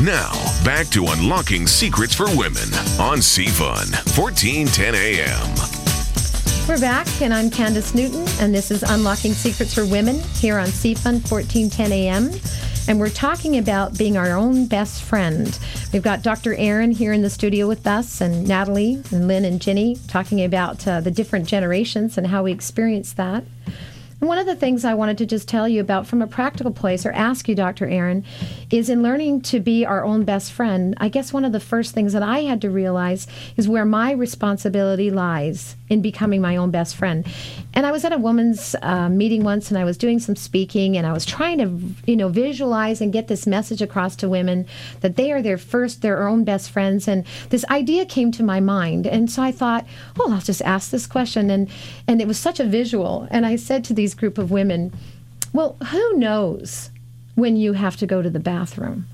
Now, back to Unlocking Secrets for Women on CFUN, 1410 AM. We're back, and I'm Candace Newton, and this is Unlocking Secrets for Women here on CFUN, 1410 AM. And we're talking about being our own best friend. We've got Dr. Aaron here in the studio with us, and Natalie and Lynn and Ginny talking about the different generations and how we experience that. And one of the things I wanted to just tell you about from a practical place, or ask you, Dr. Aaron, is in learning to be our own best friend, I guess one of the first things that I had to realize is where my responsibility lies in becoming my own best friend. And I was at a woman's meeting once, and I was doing some speaking, and I was trying to, visualize and get this message across to women that they are their own best friends. And this idea came to my mind. And so I thought, I'll just ask this question. And it was such a visual. And I said to these group of women, well, who knows when you have to go to the bathroom?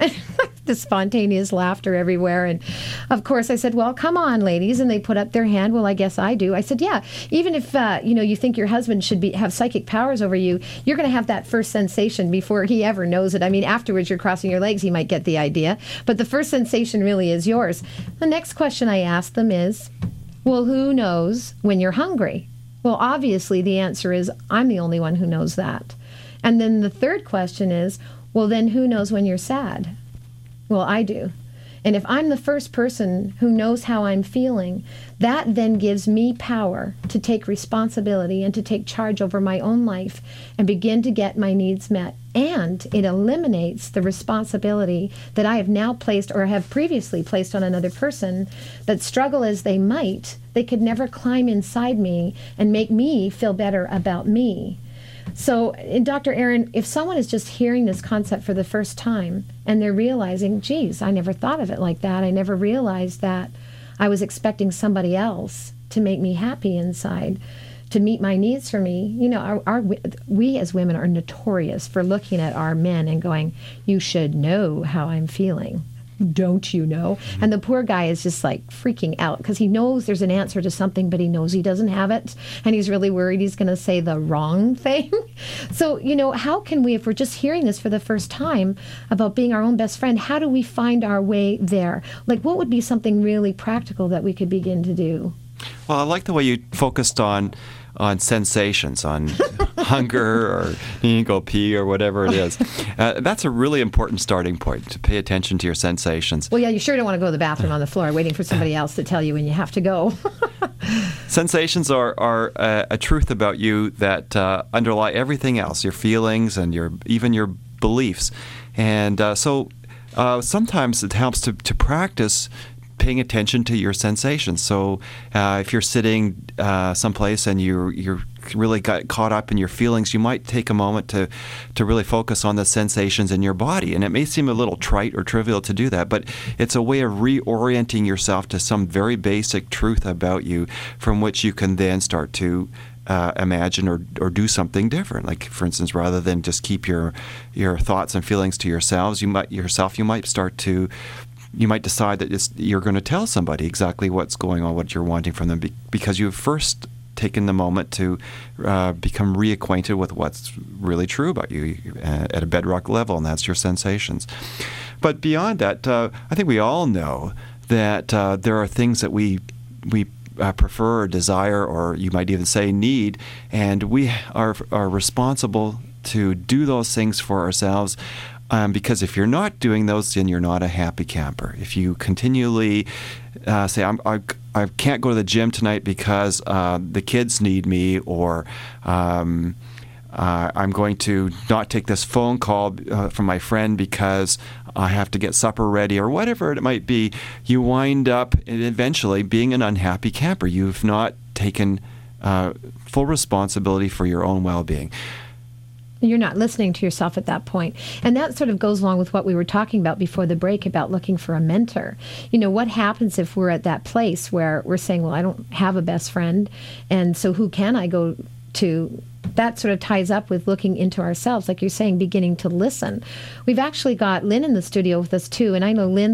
The spontaneous laughter everywhere. And of course I said, well, come on, ladies. And they put up their hand. Well, I guess I do. I said, yeah, even if, you think your husband should have psychic powers over you, you're going to have that first sensation before he ever knows it. I mean, afterwards you're crossing your legs, he might get the idea. But the first sensation really is yours. The next question I asked them is, well, who knows when you're hungry? Well, obviously the answer is, I'm the only one who knows that. And then the third question is, well, then who knows when you're sad? Well, I do. And if I'm the first person who knows how I'm feeling, that then gives me power to take responsibility and to take charge over my own life and begin to get my needs met. And it eliminates the responsibility that I have now placed or have previously placed on another person, that struggle as they might, they could never climb inside me and make me feel better about me. So, Dr. Aaron, if someone is just hearing this concept for the first time and they're realizing, geez, I never thought of it like that. I never realized that I was expecting somebody else to make me happy inside, to meet my needs for me. We as women are notorious for looking at our men and going, you should know how I'm feeling. Don't you know? And the poor guy is just like freaking out because he knows there's an answer to something, but he knows he doesn't have it. And he's really worried he's going to say the wrong thing. So, how can we, if we're just hearing this for the first time about being our own best friend, how do we find our way there? Like, what would be something really practical that we could begin to do? Well, I like the way you focused on sensations, on hunger or needing to go pee or whatever it is. That's a really important starting point, to pay attention to your sensations. Well, yeah, you sure don't want to go to the bathroom on the floor waiting for somebody else to tell you when you have to go. Sensations are a truth about you that underlie everything else, your feelings and even your beliefs. And so sometimes it helps to practice paying attention to your sensations. So if you're sitting someplace and you're really got caught up in your feelings, you might take a moment to really focus on the sensations in your body. And it may seem a little trite or trivial to do that, but it's a way of reorienting yourself to some very basic truth about you from which you can then start to imagine or do something different. Like, for instance, rather than just keep your thoughts and feelings to yourselves, you might decide that you're going to tell somebody exactly what's going on, what you're wanting from them, because you've first taken the moment to become reacquainted with what's really true about you at a bedrock level, and that's your sensations. But beyond that, I think we all know that there are things that we prefer or desire, or you might even say need, and we are responsible to do those things for ourselves. Because if you're not doing those, then you're not a happy camper. If you continually say, I can't go to the gym tonight because the kids need me, or I'm going to not take this phone call from my friend because I have to get supper ready, or whatever it might be, you wind up eventually being an unhappy camper. You've not taken full responsibility for your own well-being. You're not listening to yourself at that point. And that sort of goes along with what we were talking about before the break about looking for a mentor. What happens if we're at that place where we're saying, well, I don't have a best friend, and so who can I go to that sort of ties up with looking into ourselves, like you're saying, beginning to listen. We've actually got Lynn in the studio with us too, and I know Lynn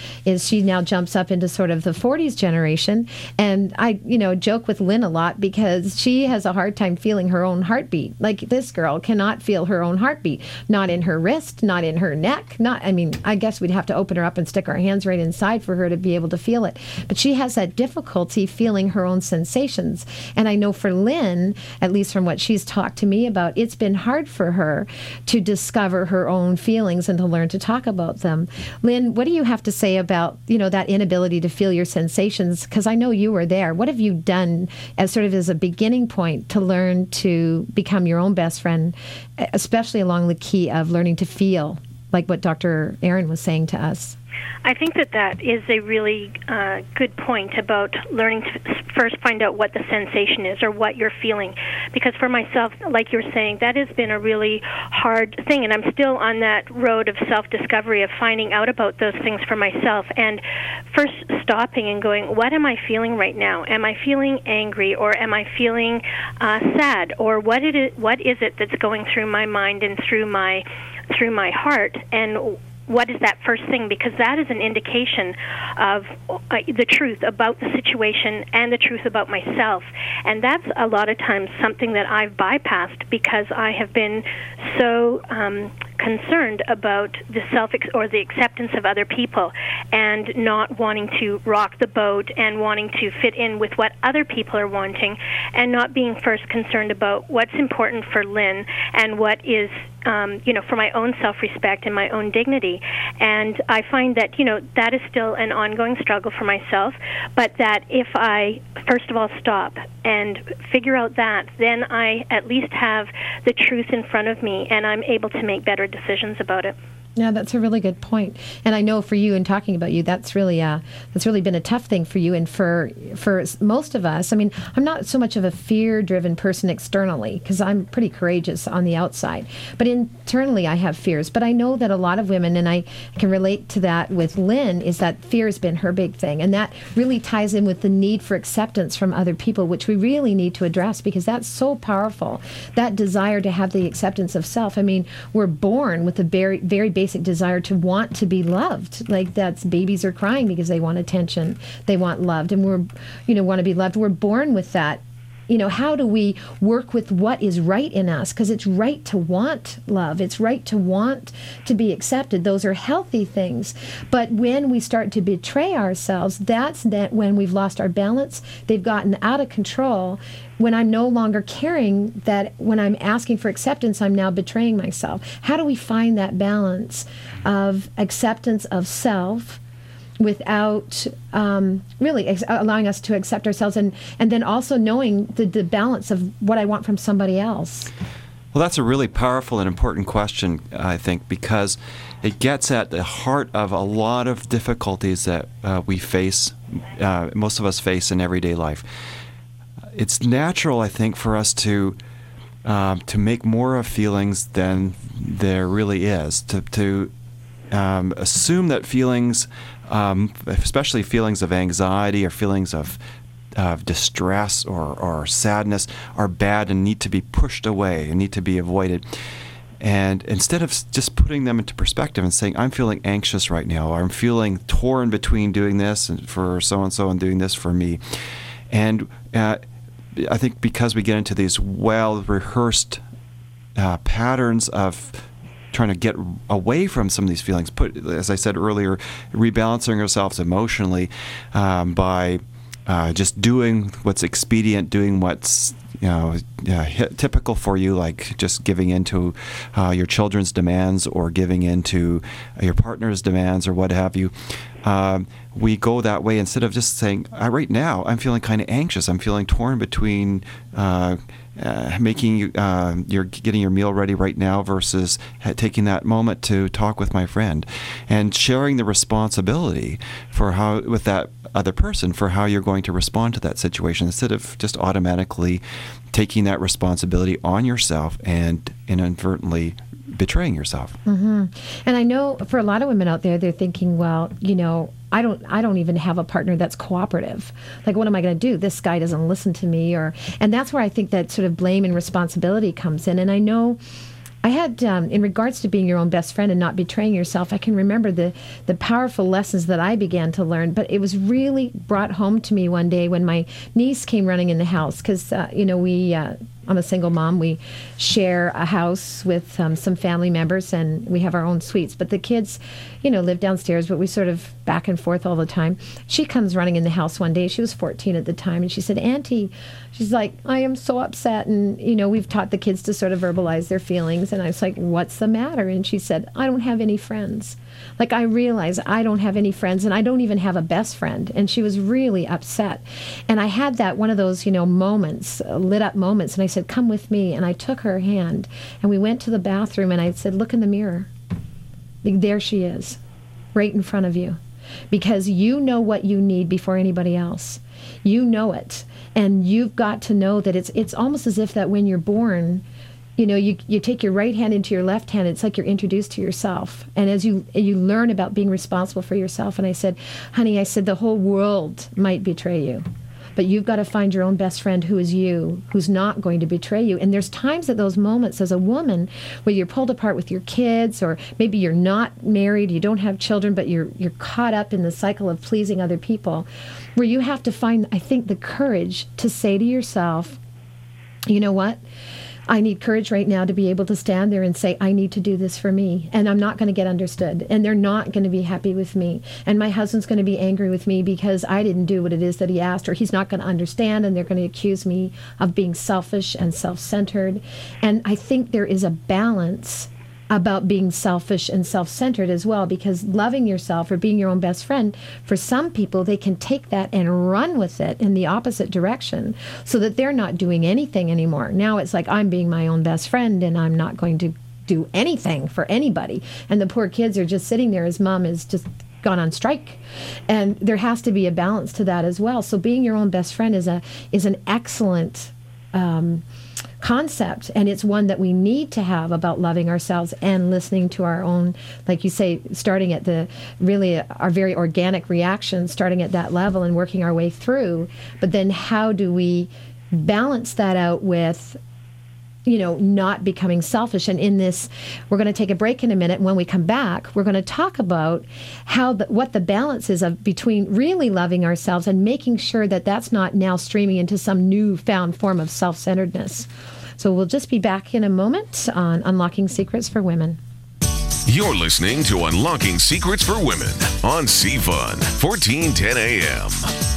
she now jumps up into sort of the 40s generation, and I, joke with Lynn a lot because she has a hard time feeling her own heartbeat. Like, this girl cannot feel her own heartbeat, not in her wrist, not in her neck, I guess we'd have to open her up and stick our hands right inside for her to be able to feel it. But she has that difficulty feeling her own sensations. And I know for Lynn, at least from what she's talked to me about, it's been hard for her to discover her own feelings and to learn to talk about them. Lynn, what do you have to say about, that inability to feel your sensations? Because I know you were there. What have you done as a beginning point to learn to become your own best friend, especially along the key of learning to feel, like what Dr. Erin was saying to us? I think that is a really good point about learning to first find out what the sensation is or what you're feeling. Because for myself, like you're saying, that has been a really hard thing, and I'm still on that road of self-discovery, of finding out about those things for myself, and first stopping and going, what am I feeling right now? Am I feeling angry, or am I feeling sad, or what is it that's going through my mind and through my heart, and what is that first thing? Because that is an indication of the truth about the situation and the truth about myself. And that's a lot of times something that I've bypassed because I have been so concerned about the or the acceptance of other people, and not wanting to rock the boat and wanting to fit in with what other people are wanting, and not being first concerned about what's important for Lynn and what is for my own self-respect and my own dignity. And I find that, that is still an ongoing struggle for myself, but that if I, first of all, stop and figure out that, then I at least have the truth in front of me, and I'm able to make better decisions about it. Yeah, that's a really good point. And I know for you, in talking about you, that's really been a tough thing for you, and for most of us. I mean, I'm not so much of a fear-driven person externally, because I'm pretty courageous on the outside. But internally, I have fears. But I know that a lot of women, and I can relate to that with Lynn, is that fear has been her big thing. And that really ties in with the need for acceptance from other people, which we really need to address, because that's so powerful. That desire to have the acceptance of self. I mean, we're born with a very, very basic desire to want to be loved. Like, that's, babies are crying because they want attention, they want loved, and want to be loved. We're born with that. How do we work with what is right in us? Because it's right to want love. It's right to want to be accepted. Those are healthy things. But when we start to betray ourselves, that's when we've lost our balance. They've gotten out of control. When I'm no longer caring, that when I'm asking for acceptance, I'm now betraying myself. How do we find that balance of acceptance of self without really allowing us to accept ourselves, and then also knowing the balance of what I want from somebody else? Well, that's a really powerful and important question, I think, because it gets at the heart of a lot of difficulties that we face, most of us face in everyday life. It's natural, I think, for us to make more of feelings than there really is, to assume that feelings, especially feelings of anxiety or feelings of distress or sadness, are bad and need to be pushed away and need to be avoided. And instead of just putting them into perspective and saying, I'm feeling anxious right now, or I'm feeling torn between doing this and for so-and-so and doing this for me. And I think because we get into these well-rehearsed patterns of trying to get away from some of these feelings, as I said earlier, rebalancing ourselves emotionally by just doing what's expedient, doing what's typical for you, like just giving into your children's demands or giving into your partner's demands or what have you. We go that way instead of just saying, right now I'm feeling kind of anxious. I'm feeling torn between you're getting your meal ready right now versus taking that moment to talk with my friend, and sharing the responsibility for how, with that other person, for how you're going to respond to that situation, instead of just automatically taking that responsibility on yourself and inadvertently betraying yourself. Mm-hmm. And I know for a lot of women out there, they're thinking, well, I don't even have a partner that's cooperative. Like, what am I going to do? This guy doesn't listen to me, and that's where I think that sort of blame and responsibility comes in. And I know I had, in regards to being your own best friend and not betraying yourself, I can remember the powerful lessons that I began to learn. But it was really brought home to me one day when my niece came running in the house, because I'm a single mom. We share a house with some family members, and we have our own suites. But the kids, live downstairs, but we sort of back and forth all the time. She comes running in the house one day. She was 14 at the time, and she said, "Auntie," she's like, "I am so upset." And, we've taught the kids to sort of verbalize their feelings. And I was like, "What's the matter?" And she said, "I don't have any friends. Like, I realize I don't have any friends, and I don't even have a best friend." And she was really upset. And I had that one of those, moments, lit up moments. And I said, "Come with me." And I took her hand, and we went to the bathroom, and I said, "Look in the mirror. There she is, right in front of you. Because you know what you need before anybody else. You know it. And you've got to know that it's almost as if that when you're born, you take your right hand into your left hand. It's like you're introduced to yourself. And as you learn about being responsible for yourself." And I said, "Honey," I said, "the whole world might betray you. But you've got to find your own best friend who is you, who's not going to betray you." And there's times at those moments as a woman where you're pulled apart with your kids, or maybe you're not married, you don't have children, but you're caught up in the cycle of pleasing other people, where you have to find, I think, the courage to say to yourself, "You know what? I need courage right now to be able to stand there and say, I need to do this for me, and I'm not going to get understood, and they're not going to be happy with me, and my husband's going to be angry with me because I didn't do what it is that he asked, or he's not going to understand, and they're going to accuse me of being selfish and self-centered." And I think there is a balance about being selfish and self-centered as well, because loving yourself or being your own best friend, for some people, they can take that and run with it in the opposite direction so that they're not doing anything anymore. Now it's like, I'm being my own best friend and I'm not going to do anything for anybody. And the poor kids are just sitting there as mom is just gone on strike. And there has to be a balance to that as well. So being your own best friend is an excellent concept, and it's one that we need to have about loving ourselves and listening to our own, like you say, starting at our very organic reactions, starting at that level and working our way through. But then how do we balance that out with not becoming selfish? And in this, we're going to take a break in a minute, and when we come back, we're going to talk about what the balance is between really loving ourselves and making sure that that's not now streaming into some newfound form of self-centeredness. So we'll just be back in a moment on Unlocking Secrets for Women. You're listening to Unlocking Secrets for Women on CFUN 1410 AM.